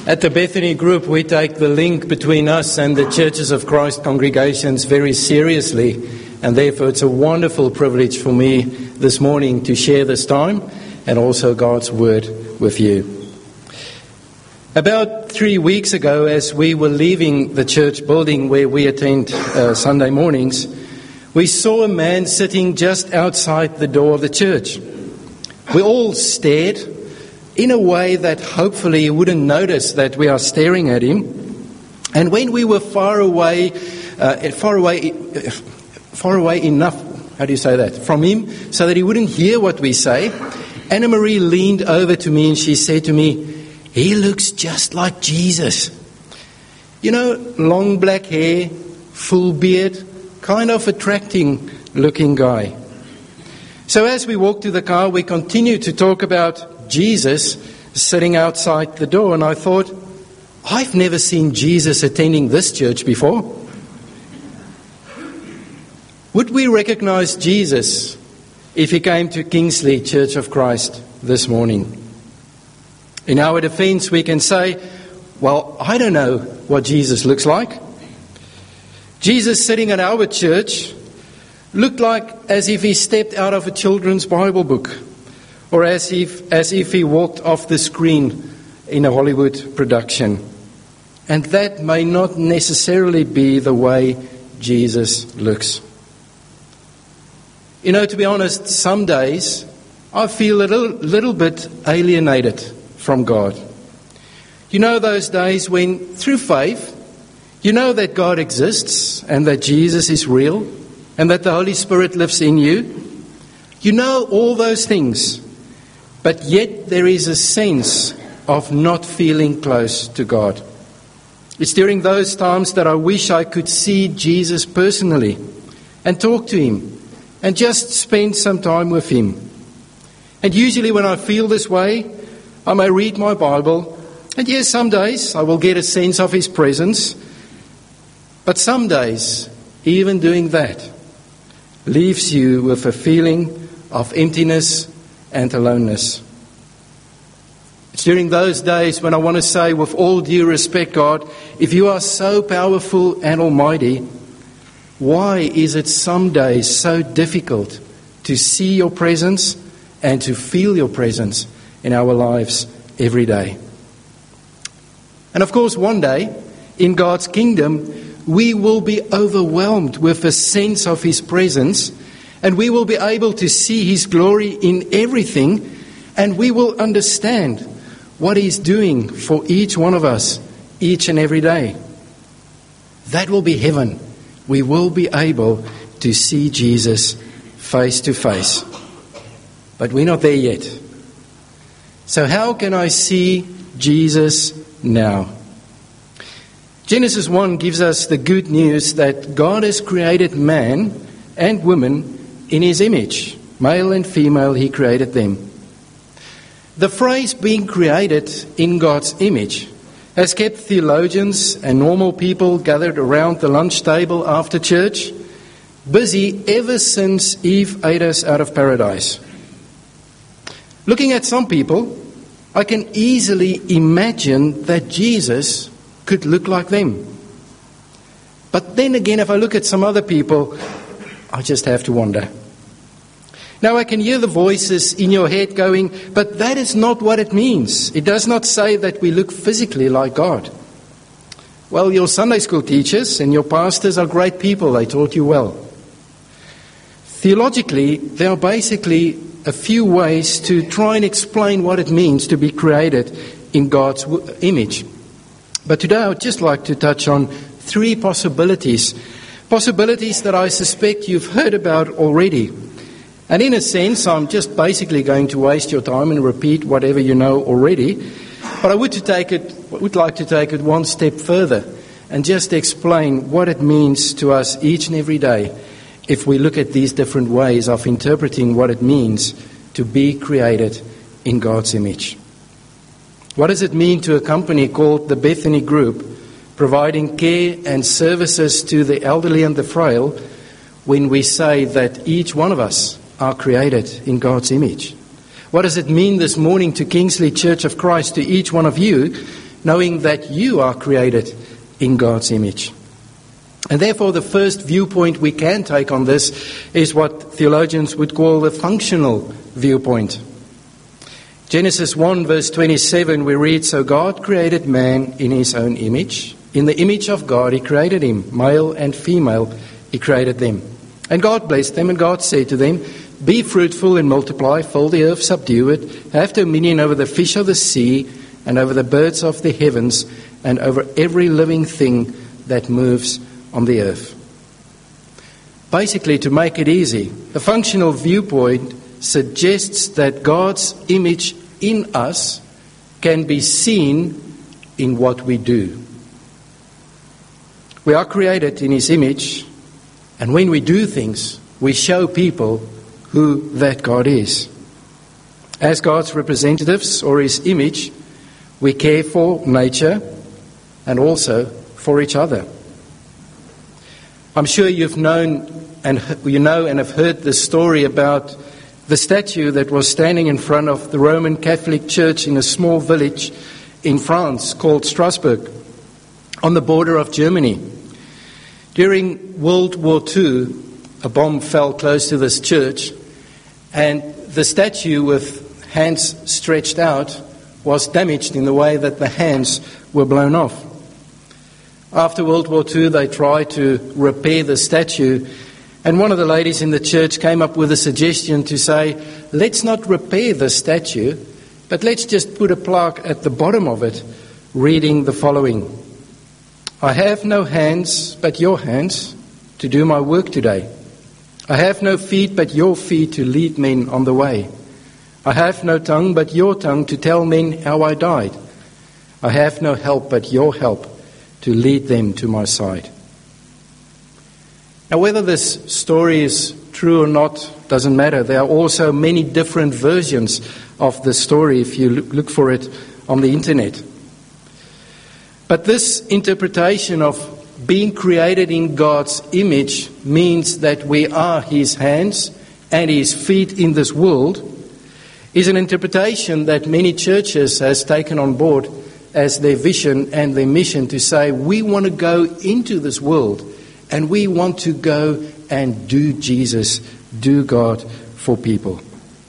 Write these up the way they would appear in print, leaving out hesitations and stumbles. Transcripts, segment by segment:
At the Bethany Group, we take the link between us and the Churches of Christ congregations very seriously, and therefore it's a wonderful privilege for me this morning to share this time and also God's Word with you. About 3 weeks ago, as we were leaving the church building where we attend Sunday mornings, we saw a man sitting just outside the door of the church. We all stared in a way that hopefully he wouldn't notice that we are staring at him. And when we were far away enough, from him, so that he wouldn't hear what we say, Anna Marie leaned over to me and she said to me, "He looks just like Jesus. You know, long black hair, full beard, kind of attracting looking guy." So as we walked to the car, we continued to talk about Jesus sitting outside the door, and I thought, I've never seen Jesus attending this church before. Would we recognize Jesus if he came to Kingsley Church of Christ this morning? In our defense, we can say, well, I don't know what Jesus looks like. Jesus sitting at our church looked like as if he stepped out of a children's Bible book, or as if he walked off the screen in a Hollywood production. And that may not necessarily be the way Jesus looks. You know, to be honest, some days I feel a little bit alienated from God. You know those days when, through faith, you know that God exists and that Jesus is real and that the Holy Spirit lives in you. You know all those things. But yet there is a sense of not feeling close to God. It's during those times that I wish I could see Jesus personally and talk to him and just spend some time with him. And usually when I feel this way, I may read my Bible, and yes, some days I will get a sense of his presence. But some days, even doing that, leaves you with a feeling of emptiness and aloneness. It's during those days when I want to say, with all due respect, God, if you are so powerful and almighty, why is it some days so difficult to see your presence and to feel your presence in our lives every day? And of course, one day, in God's kingdom, we will be overwhelmed with a sense of his presence, and we will be able to see his glory in everything, and we will understand what he's doing for each one of us, each and every day. That will be heaven. We will be able to see Jesus face to face. But we're not there yet. So how can I see Jesus now? Genesis 1 gives us the good news that God has created man and woman in his image. Male and female, he created them. The phrase being created in God's image has kept theologians and normal people gathered around the lunch table after church busy ever since Eve ate us out of paradise. Looking at some people, I can easily imagine that Jesus could look like them. But then again, if I look at some other people, I just have to wonder. Now I can hear the voices in your head going, but that is not what it means. It does not say that we look physically like God. Well, your Sunday school teachers and your pastors are great people. They taught you well. Theologically, there are basically a few ways to try and explain what it means to be created in God's image. But today I would just like to touch on three possibilities that I suspect you've heard about already. And in a sense, I'm just basically going to waste your time and repeat whatever you know already. But I would like to take it one step further and just explain what it means to us each and every day if we look at these different ways of interpreting what it means to be created in God's image. What does it mean to a company called the Bethany Group, providing care and services to the elderly and the frail, when we say that each one of us are created in God's image? What does it mean this morning to Kingsley Church of Christ, to each one of you, knowing that you are created in God's image. And therefore, the first viewpoint we can take on this is what theologians would call the functional viewpoint. Genesis 1 verse 27, we read, "So God created man in his own image. In the image of God he created him, male and female he created them. And God blessed them, and God said to them, Be fruitful and multiply, fill the earth, subdue it, have dominion over the fish of the sea, and over the birds of the heavens, and over every living thing that moves on the earth." Basically, to make it easy, the functional viewpoint suggests that God's image in us can be seen in what we do. We are created in his image, and when we do things, we show people who that God is. As God's representatives or his image, we care for nature and also for each other. I'm sure you've known and have heard the story about the statue that was standing in front of the Roman Catholic Church in a small village in France called Strasbourg, on the border of Germany. During World War II, a bomb fell close to this church, and the statue with hands stretched out was damaged in the way that the hands were blown off. After World War II, they tried to repair the statue, and one of the ladies in the church came up with a suggestion to say, let's not repair the statue, but let's just put a plaque at the bottom of it reading the following: "I have no hands but your hands to do my work today. I have no feet but your feet to lead men on the way. I have no tongue but your tongue to tell men how I died. I have no help but your help to lead them to my side." Now, whether this story is true or not doesn't matter. There are also many different versions of the story if you look for it on the internet. But this interpretation of being created in God's image means that we are his hands and his feet in this world is an interpretation that many churches has taken on board as their vision and their mission to say, we want to go into this world and we want to go and do Jesus, do God for people.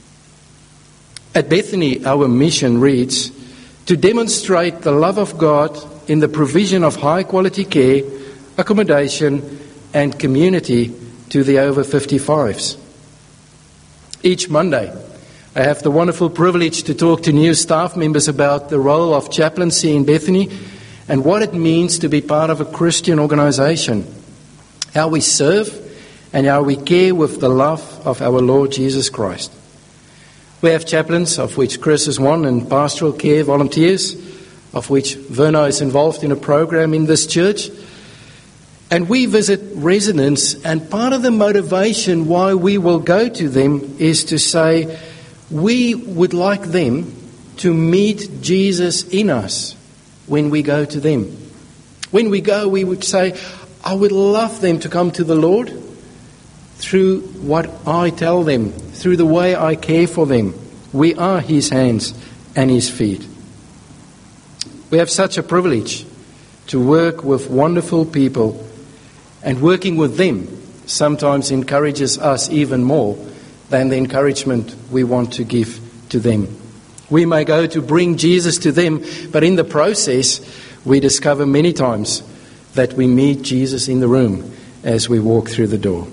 At Bethany, our mission reads, to demonstrate the love of God in the provision of high-quality care, accommodation and community to the over 55s. Each Monday, I have the wonderful privilege to talk to new staff members about the role of chaplaincy in Bethany and what it means to be part of a Christian organisation, how we serve and how we care with the love of our Lord Jesus Christ. We have chaplains, of which Chris is one, and pastoral care volunteers, of which Verna is involved in a program in this church. And we visit residents, and part of the motivation why we will go to them is to say, we would like them to meet Jesus in us when we go to them. When we go, we would say, I would love them to come to the Lord through what I tell them, through the way I care for them. We are his hands and his feet. We have such a privilege to work with wonderful people, and working with them sometimes encourages us even more than the encouragement we want to give to them. We may go to bring Jesus to them, but in the process we discover many times that we meet Jesus in the room as we walk through the door.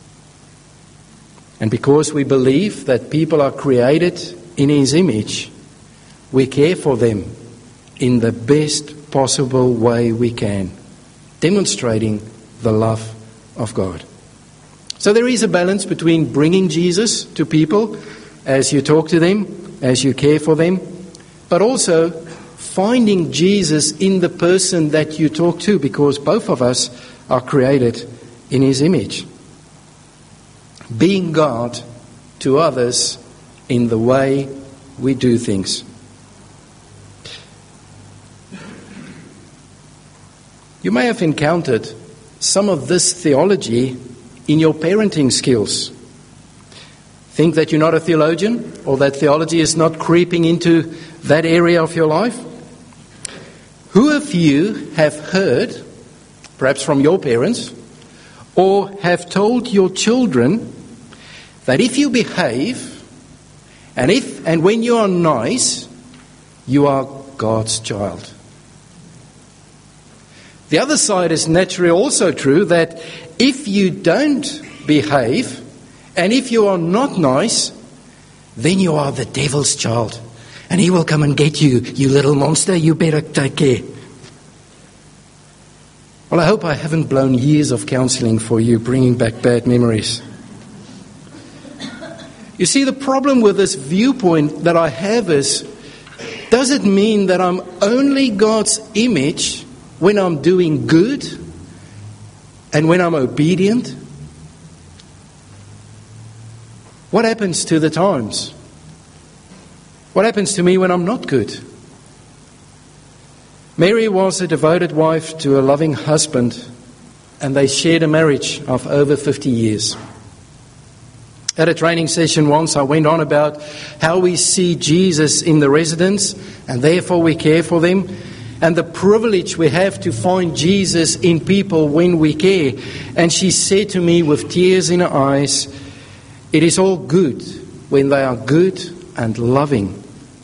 And because we believe that people are created in his image, we care for them in the best possible way we can, demonstrating the love of God. So there is a balance between bringing Jesus to people as you talk to them, as you care for them, but also finding Jesus in the person that you talk to, because both of us are created in his image. Being God to others in the way we do things. You may have encountered some of this theology in your parenting skills. Think that you're not a theologian, or that theology is not creeping into that area of your life? Who of you have heard, perhaps from your parents, or have told your children that if you behave and when you are nice, you are God's child? The other side is naturally also true, that if you don't behave and if you are not nice, then you are the devil's child. And he will come and get you, you little monster, you better take care. Well, I hope I haven't blown years of counseling for you, bringing back bad memories. You see, the problem with this viewpoint that I have is, does it mean that I'm only God's image when I'm doing good and when I'm obedient? What happens to the times? What happens to me when I'm not good? Mary was a devoted wife to a loving husband, and they shared a marriage of over 50 years. At a training session once, I went on about how we see Jesus in the residents, and therefore we care for them, and the privilege we have to find Jesus in people when we care. And she said to me with tears in her eyes, "It is all good when they are good and loving."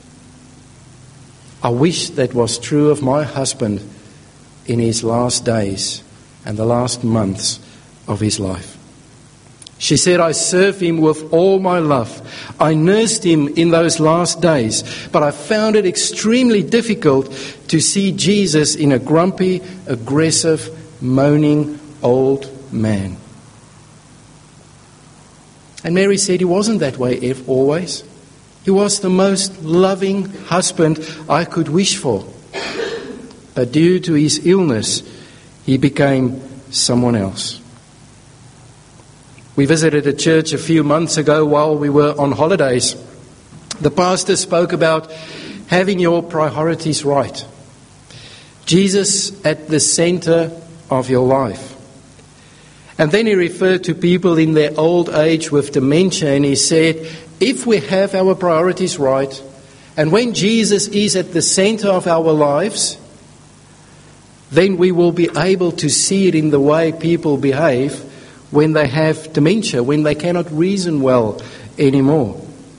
I wish that was true of my husband in his last days and the last months of his life. She said, "I served him with all my love. I nursed him in those last days, but I found it extremely difficult to see Jesus in a grumpy, aggressive, moaning old man." And Mary said he wasn't that way always. He was the most loving husband I could wish for. But due to his illness, he became someone else. We visited a church a few months ago while we were on holidays. The pastor spoke about having your priorities right. Jesus at the center of your life. And then he referred to people in their old age with dementia, and he said, if we have our priorities right, and when Jesus is at the center of our lives, then we will be able to see it in the way people behave when they have dementia, when they cannot reason well anymore.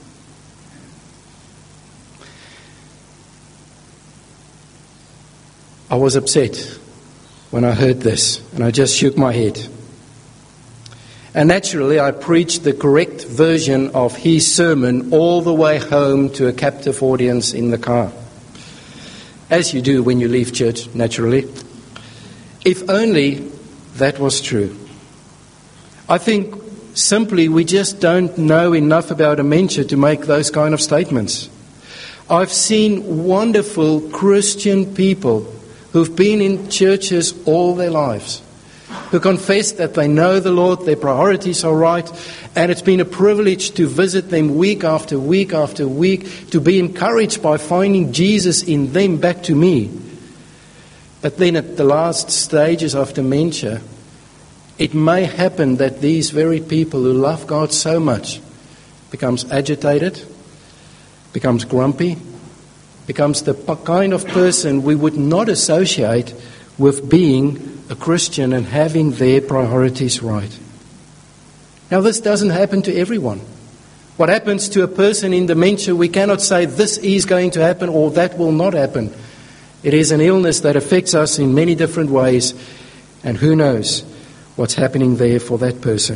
I was upset when I heard this, and I just shook my head. And naturally, I preached the correct version of his sermon all the way home to a captive audience in the car. As you do when you leave church, naturally. If only that was true. I think simply we just don't know enough about dementia to make those kind of statements. I've seen wonderful Christian people who've been in churches all their lives, who confess that they know the Lord, their priorities are right, and it's been a privilege to visit them week after week after week, to be encouraged by finding Jesus in them back to me. But then at the last stages of dementia, it may happen that these very people who love God so much becomes agitated, becomes grumpy, becomes the kind of person we would not associate with being a Christian and having their priorities right. Now, this doesn't happen to everyone. What happens to a person in dementia, we cannot say this is going to happen or that will not happen. It is an illness that affects us in many different ways, and who knows what's happening there for that person.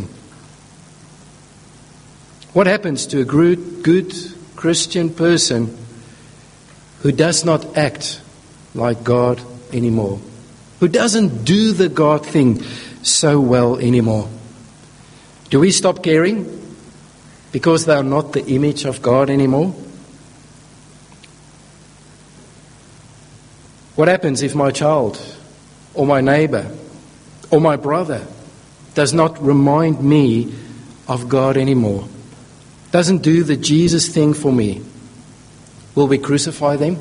What happens to a good Christian person who does not act like God anymore? Who doesn't do the God thing so well anymore? Do we stop caring because they are not the image of God anymore? What happens if my child or my neighbor or my brother does not remind me of God anymore? Doesn't do the Jesus thing for me? Will we crucify them?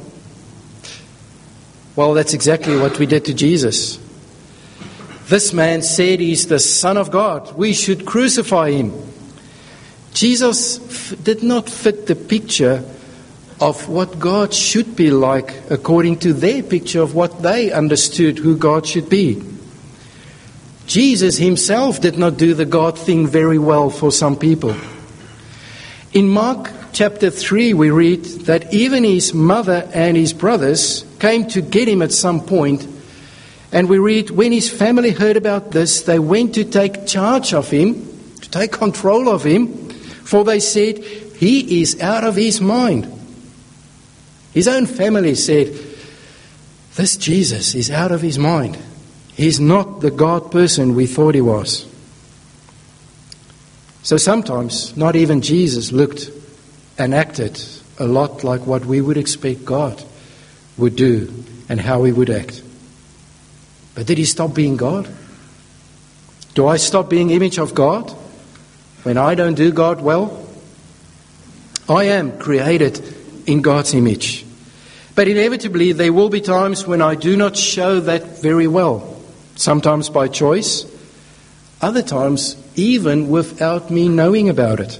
Well, that's exactly what we did to Jesus. This man said he's the Son of God. We should crucify him. Jesus did not fit the picture of what God should be like according to their picture of what they understood who God should be. Jesus himself did not do the God thing very well for some people. In Mark chapter 3 we read that even his mother and his brothers came to get him at some point. And we read, when his family heard about this, they went to take charge of him, to take control of him, for they said, he is out of his mind. His own family said, this Jesus is out of his mind. He's not the God person we thought he was. So sometimes not even Jesus looked and acted a lot like what we would expect God would do and how he would act. But did he stop being God? Do I stop being image of God when I don't do God well? I am created in God's image. But inevitably there will be times when I do not show that very well. Sometimes by choice, other times even without me knowing about it.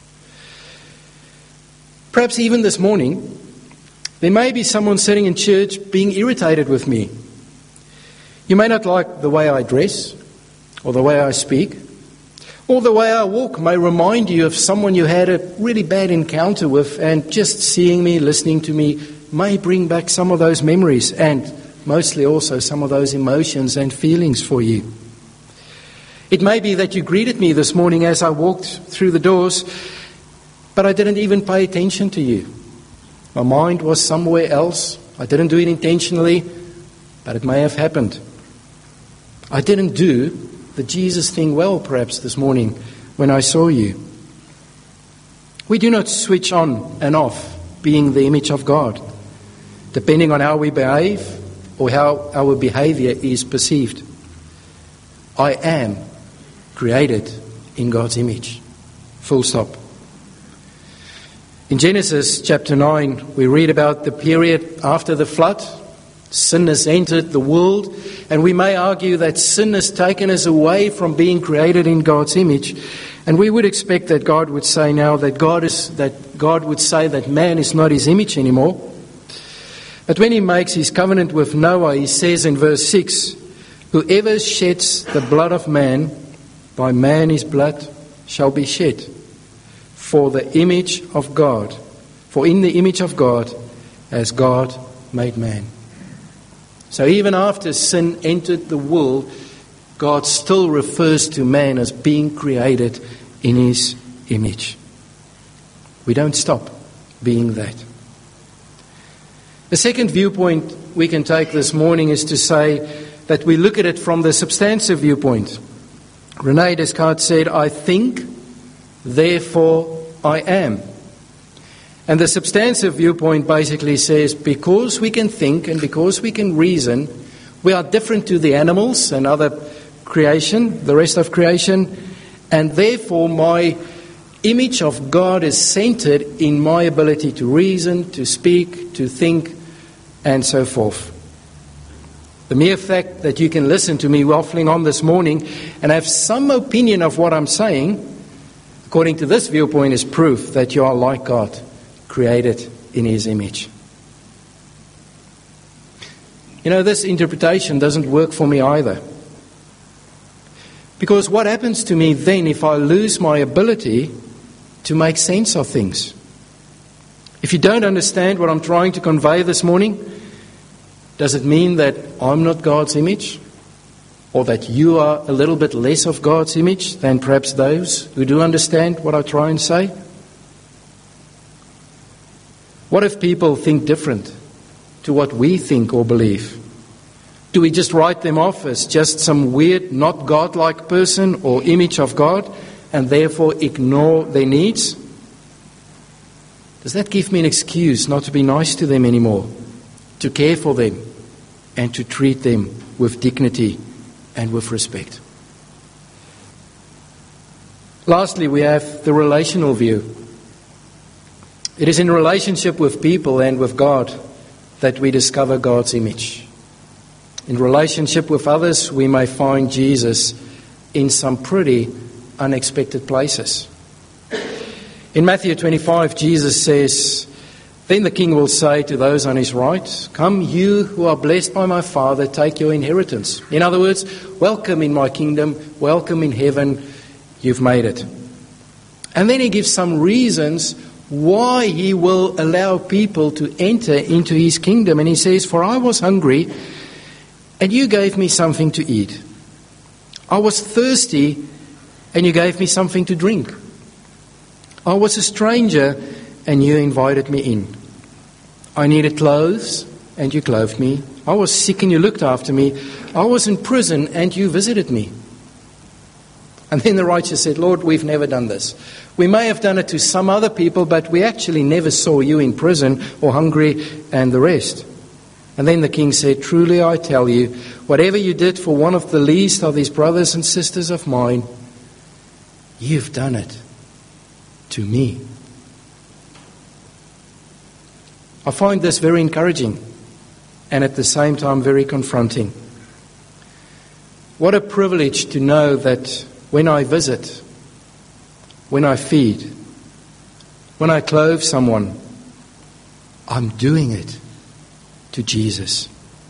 Perhaps even this morning, there may be someone sitting in church being irritated with me. You may not like the way I dress, or the way I speak, or the way I walk may remind you of someone you had a really bad encounter with, and just seeing me, listening to me, may bring back some of those memories, and mostly also some of those emotions and feelings for you. It may be that you greeted me this morning as I walked through the doors, but I didn't even pay attention to you. My mind was somewhere else. I didn't do it intentionally, but it may have happened. I didn't do the Jesus thing well, perhaps, this morning when I saw you. We do not switch on and off being the image of God, depending on how we behave or how our behavior is perceived. I am created in God's image. Full stop. In Genesis chapter 9, we read about the period after the flood. Sin has entered the world, and we may argue that sin has taken us away from being created in God's image. And we would expect that God would say now that God would say that man is not his image anymore. But when he makes his covenant with Noah, he says in verse 6, whoever sheds the blood of man, by man his blood shall be shed. For the image of God, for in the image of God has God made man. So even after sin entered the world, God still refers to man as being created in his image. We don't stop being that. The second viewpoint we can take this morning is to say that we look at it from the substantive viewpoint. René Descartes said, I think, therefore I am. And the substantive viewpoint basically says, because we can think and because we can reason, we are different to the animals and other creation, the rest of creation, and therefore my image of God is centered in my ability to reason, to speak, to think, and so forth. The mere fact that you can listen to me waffling on this morning and have some opinion of what I'm saying, according to this viewpoint, is proof that you are like God, created in his image. You know, this interpretation doesn't work for me either. Because what happens to me then if I lose my ability to make sense of things? If you don't understand what I'm trying to convey this morning, does it mean that I'm not God's image? Or that you are a little bit less of God's image than perhaps those who do understand what I try and say? What if people think different to what we think or believe? Do we just write them off as just some weird, not God-like person or image of God and therefore ignore their needs? Does that give me an excuse not to be nice to them anymore, to care for them and to treat them with dignity and with respect? Lastly, we have the relational view. It is in relationship with people and with God that we discover God's image. In relationship with others, we may find Jesus in some pretty unexpected places. In Matthew 25, Jesus says, Then the king will say to those on his right, "Come, you who are blessed by my Father, take your inheritance." In other words, welcome in my kingdom, welcome in heaven, you've made it. And then he gives some reasons why he will allow people to enter into his kingdom. And he says, "For I was hungry, and you gave me something to eat. I was thirsty, and you gave me something to drink. I was a stranger, and you invited me in. I needed clothes, and you clothed me. I was sick, and you looked after me. I was in prison, and you visited me." And then the righteous said, "Lord, we've never done this. We may have done it to some other people, but we actually never saw you in prison or hungry and the rest." And then the king said, "Truly I tell you, whatever you did for one of the least of these brothers and sisters of mine, you've done it to me." I find this very encouraging and at the same time very confronting. What a privilege to know that when I visit, when I feed, when I clothe someone, I'm doing it to Jesus.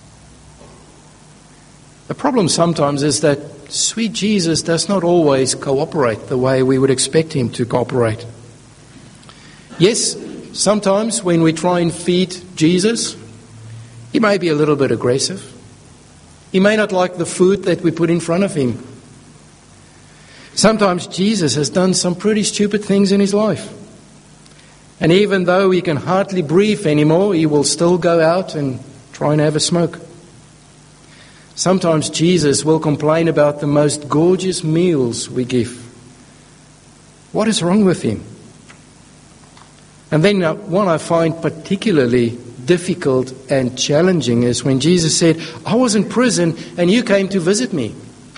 The problem sometimes is that sweet Jesus does not always cooperate the way we would expect him to cooperate. Yes, sometimes when we try and feed Jesus, he may be a little bit aggressive. He may not like the food that we put in front of him. Sometimes Jesus has done some pretty stupid things in his life. And even though he can hardly breathe anymore, he will still go out and try and have a smoke. Sometimes Jesus will complain about the most gorgeous meals we give. What is wrong with him? And then one I find particularly difficult and challenging is when Jesus said, "I was in prison and you came to visit me."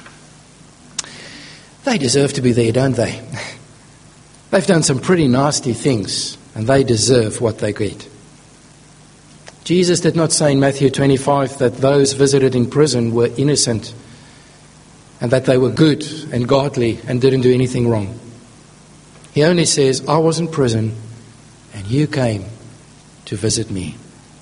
They deserve to be there, don't they? They've done some pretty nasty things, and they deserve what they get. Jesus did not say in Matthew 25 that those visited in prison were innocent and that they were good and godly and didn't do anything wrong. He only says, "I was in prison and you came to visit me."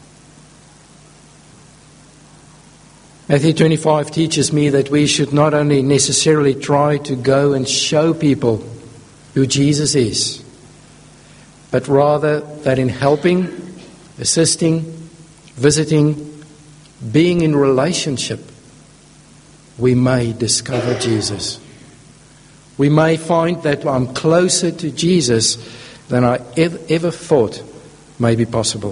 Matthew 25 teaches me that we should not only necessarily try to go and show people who Jesus is, but rather that in helping, assisting, visiting, being in relationship, we may discover Jesus. We may find that I'm closer to Jesus than I ever thought may be possible.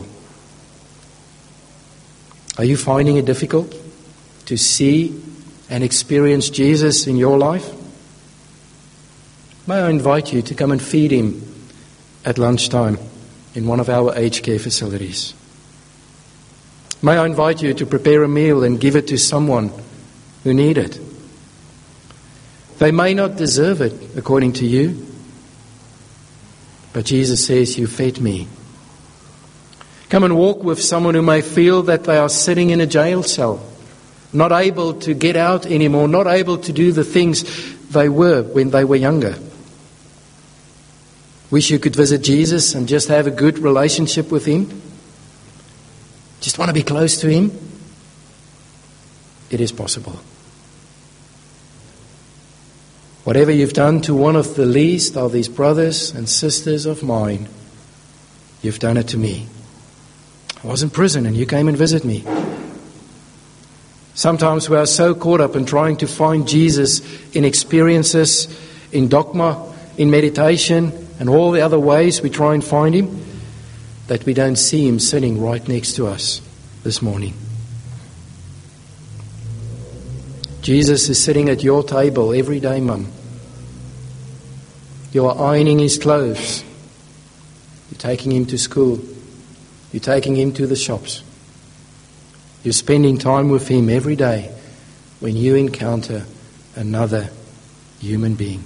Are you finding it difficult to see and experience Jesus in your life? May I invite you to come and feed him at lunchtime in one of our aged care facilities. May I invite you to prepare a meal and give it to someone who needs it. They may not deserve it according to you, but Jesus says, "You fed me." Come and walk with someone who may feel that they are sitting in a jail cell, not able to get out anymore, not able to do the things they were when they were younger. Wish you could visit Jesus and just have a good relationship with him. Just want to be close to him. It is possible. Whatever you've done to one of the least of these brothers and sisters of mine, you've done it to me. I was in prison and you came and visited me. Sometimes we are so caught up in trying to find Jesus in experiences, in dogma, in meditation, and all the other ways we try and find him, that we don't see him sitting right next to us this morning. Jesus is sitting at your table every day, Mum. You are ironing his clothes. You're taking him to school. You're taking him to the shops. You're spending time with him every day when you encounter another human being.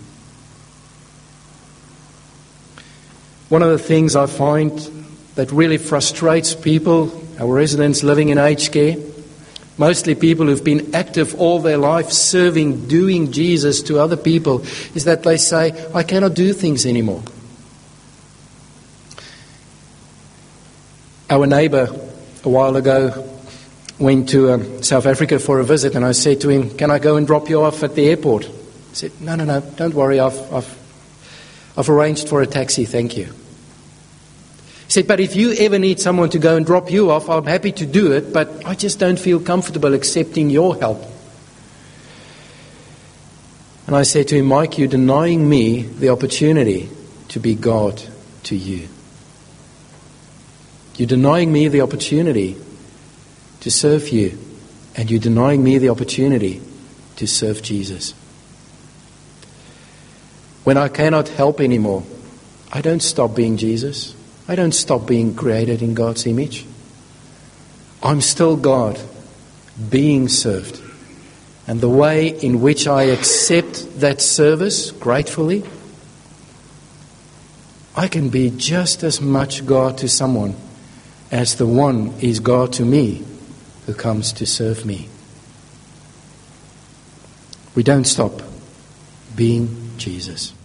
One of the things I find that really frustrates people, our residents living in aged care, mostly people who've been active all their life serving, doing Jesus to other people, is that they say, "I cannot do things anymore." Our neighbour a while ago went to South Africa for a visit, and I said to him, "Can I go and drop you off at the airport?" He said, No, don't worry, I've arranged for a taxi, thank you. He said, "But if you ever need someone to go and drop you off, I'm happy to do it, but I just don't feel comfortable accepting your help." And I said to him, "Mike, you're denying me the opportunity to be God to you. You're denying me the opportunity to serve you, and you're denying me the opportunity to serve Jesus. When I cannot help anymore, I don't stop being Jesus. I don't stop being created in God's image. I'm still God being served. And the way in which I accept that service gratefully, I can be just as much God to someone as the one is God to me who comes to serve me. We don't stop being Jesus.